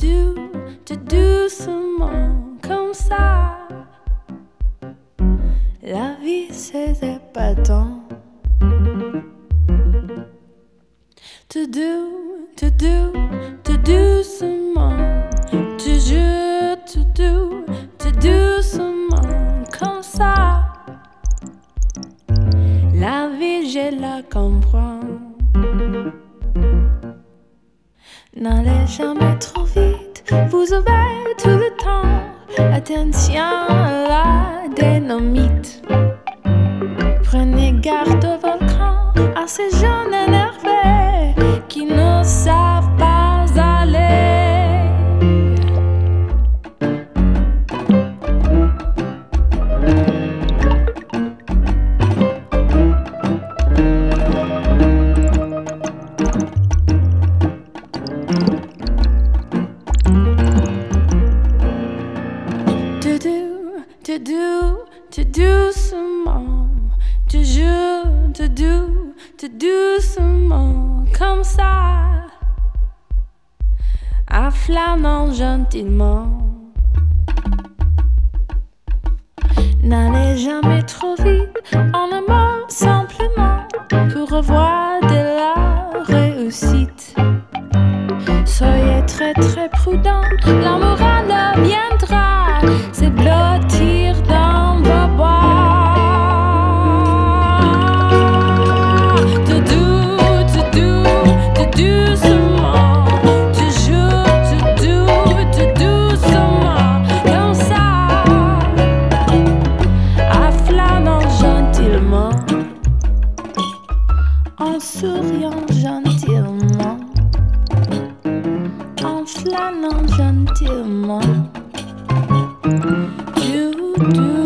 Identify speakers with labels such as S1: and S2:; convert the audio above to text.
S1: tout doucement comme ça. La vie c'est épatant. Tout doucement, toujours tout doucement comme ça. La vie je la comprends. N'allez jamais trop vite, vous avez tout le temps. Attention à la dynamite. Prenez garde au volcan, à ces jeunes énervés qui ne savent pas aller. Tout doucement, toujours tout doucement comme ça, en flânant gentiment. N'allez jamais trop vite, en amour simplement pour revoir de la réussite. Soyez très très prudent, l'amour en viendra se blottir dans vos bois. Tout doucement, toujours tout doucement, comme ça, en flânant gentiment, en souriant gentiment, en flânant gentiment.